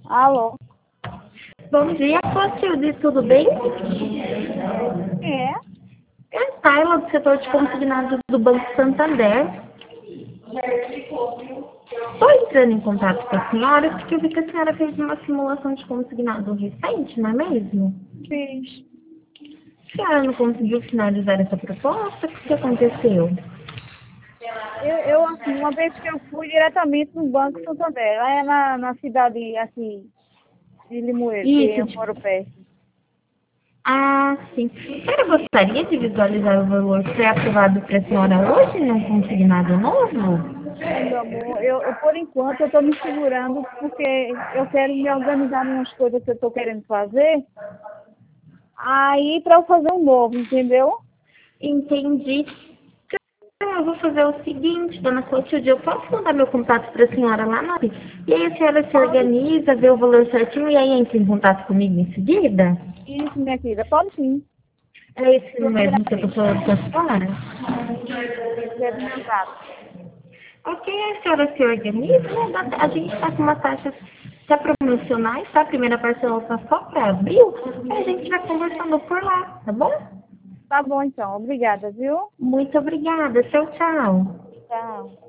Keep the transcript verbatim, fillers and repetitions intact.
Alô? Bom dia, Clotilde, tudo bem? É? É a Tayla, do setor de consignados do Banco Santander. Estou entrando em contato com a senhora porque eu vi que a senhora fez uma simulação de consignado recente, não é mesmo? Fiz. A senhora não conseguiu finalizar essa proposta? O que aconteceu? Eu, eu, assim, uma vez que eu fui diretamente no Banco Santander, lá é na, na cidade, assim, de Limoeiro, que Isso, eu tipo... moro perto. Ah, sim. A senhora gostaria de visualizar o valor pré-aprovado para a senhora hoje num consignado novo? Ai, meu amor, eu, eu, por enquanto eu estou me segurando porque eu quero me organizar em umas coisas que eu estou querendo fazer, aí para eu fazer um novo, entendeu? Entendi. Então, eu vou fazer o seguinte, dona Clotilde, eu posso mandar meu contato para a senhora lá na... E aí a senhora se Pode. organiza, vê o valor certinho e aí entra em contato comigo em seguida? Isso, minha querida, pode sim. É esse Eu mesmo que eu tô agradeço. falando com a senhora? Isso, esse é do meu gato. Ok, a senhora se organiza, né? Dá- A gente está com uma taxa tá promocionais, tá? A primeira parcela tá só para abril, aí a gente vai conversando por lá, tá bom? Tá bom então, obrigada, viu? Muito obrigada, tchau, tchau. Tchau.